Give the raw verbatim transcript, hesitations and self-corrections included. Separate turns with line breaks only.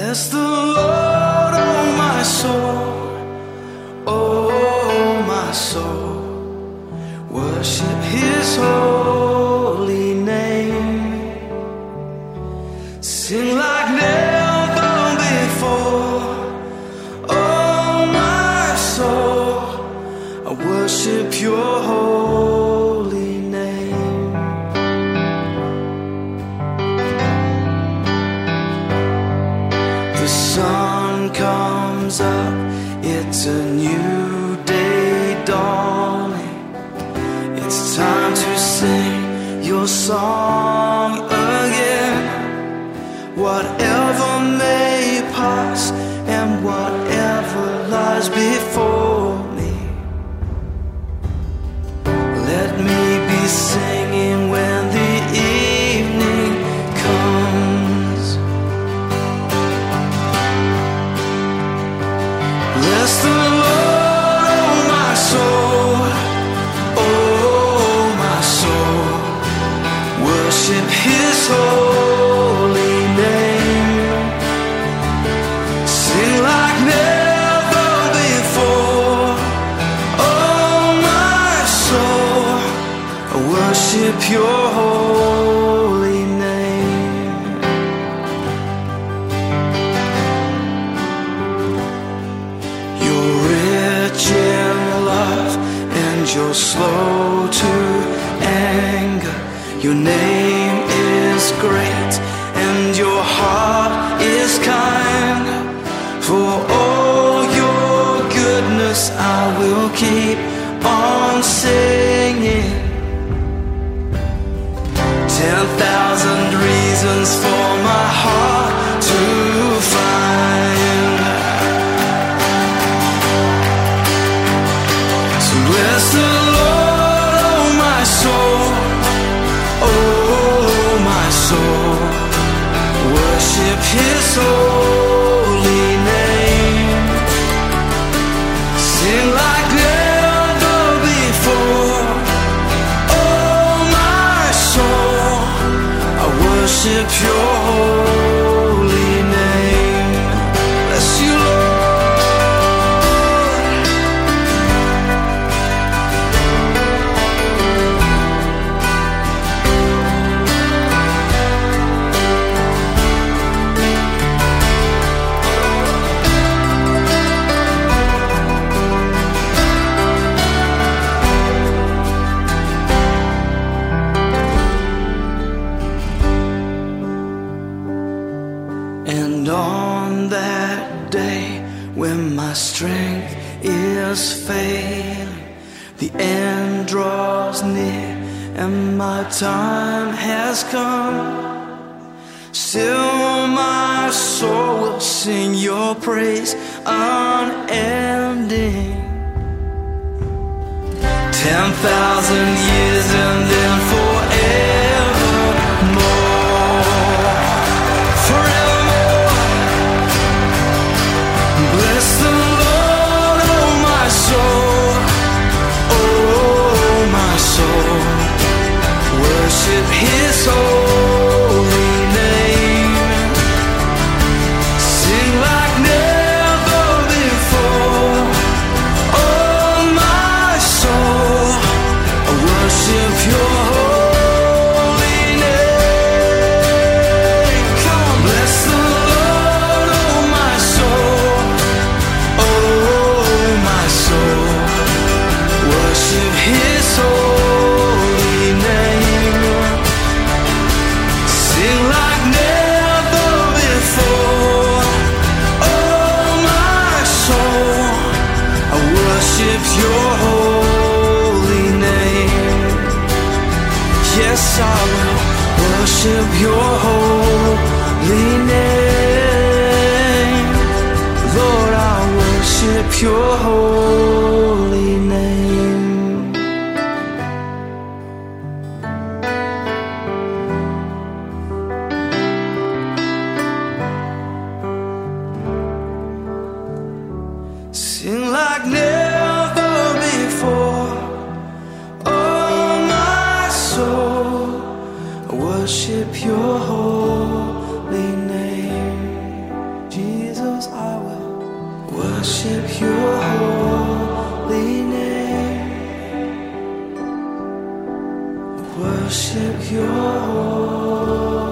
Bless the Lord, oh my soul, oh my soul. Worship His holy name. Sing like never before, oh my soul. I worship Your holy name. The sun comes up, it's a new day dawning. It's time to sing Your song again. Whatever may pass and whatever lies before me, let me be singing when the evening comes. Bless the Lord, oh my soul, oh my soul. Worship His holy name. Sing like never before, oh my soul. I worship Your holy name. You're rich in love and You're slow to anger. Your name is great and Your heart is kind. For all Your goodness I will keep on singing. Ten thousand reasons for my heart to find. So bless the Lord, oh my soul, oh my soul. Worship His holy name. Sing like never before, oh my soul. I worship Your holy name. Bless You, Lord. And on that day when my strength is failing, the end draws near and my time has come, still my soul will sing Your praise unending. Ten thousand years and then forevermore, forevermore. Bless the Lord, oh my soul, oh my soul. Worship His holy name. Sing like never before, oh my soul. I worship Your holy name. Come on, bless the Lord, oh my soul, oh my soul. Worship His holy name. Sing like never before, oh my soul. I worship Your holy name. Yes, I will worship Your holy name. Lord, I worship Your holy name. Sing like never before, oh my soul. I worship Your holy name, Jesus. worship your